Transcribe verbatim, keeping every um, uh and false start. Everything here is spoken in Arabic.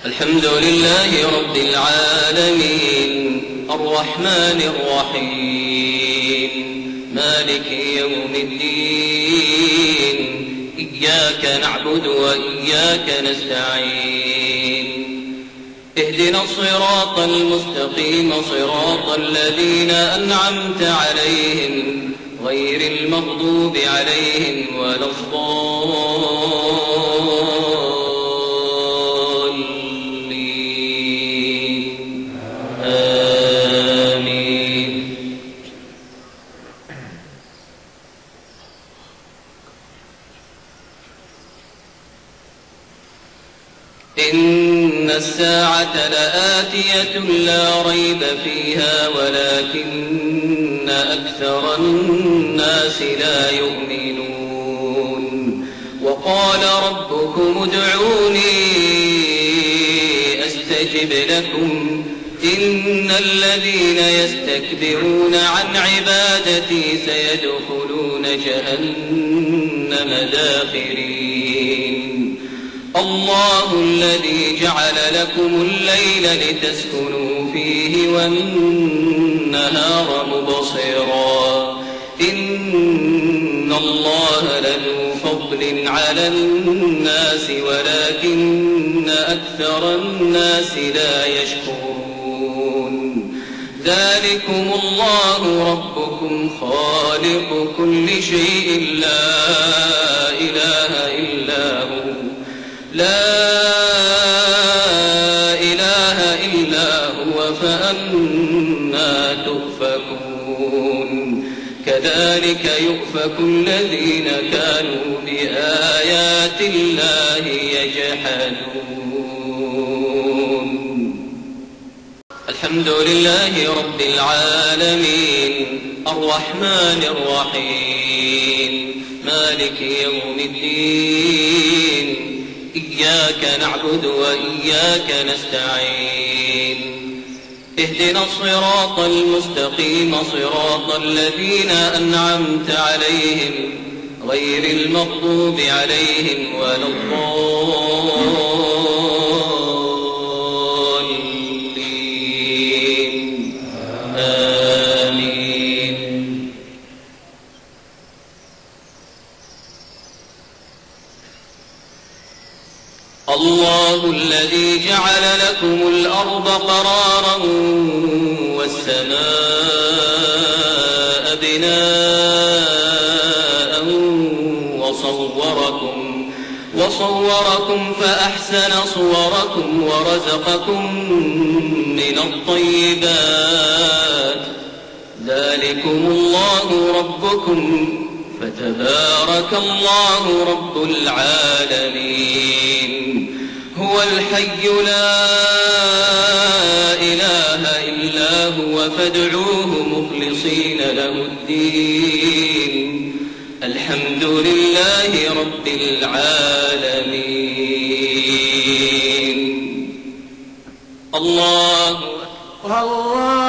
الحمد لله رب العالمين الرحمن الرحيم مالك يوم الدين إياك نعبد وإياك نستعين اهدنا الصراط المستقيم صراط الذين أنعمت عليهم غير المغضوب عليهم ولا الضالين آمين. إن الساعة لآتية لا ريب فيها ولكن أكثر الناس لا يؤمنون. وقال ربكم ادعوني أستجب لكم إن الذين يستكبرون عن عبادتي سيدخلون جهنم داخرين. الله الذي جعل لكم الليل لتسكنوا فيه والنهار مبصرا إن الله لذو فضل على الناس ولكن أكثر الناس لا يشكرون. ذلكم الله ربكم خالق كل شيء لا إله إلا هو لا إله إلا هو فأنى تؤفكون. كذلك يؤفك الذين كانوا بآيات الله يجحدون. الحمد لله رب العالمين الرحمن الرحيم مالك يوم الدين إياك نعبد وإياك نستعين اهدنا الصراط المستقيم صراط الذين أنعمت عليهم غير المغضوب عليهم ولا الضالين آمين. الله الذي جعل لكم الأرض قرارا والسماء بناء وصوركم, وصوركم فأحسن صوركم ورزقكم من الطيبات. ذلكم الله ربكم فتبارك الله رب العالمين. هو الحي لا إله إلا هو فادعوه مخلصين له الدين. الحمد لله رب العالمين. الله الله